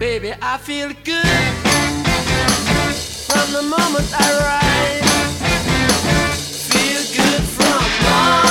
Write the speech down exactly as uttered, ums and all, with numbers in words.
Baby, I feel good from the moment I rise. Feel good from morning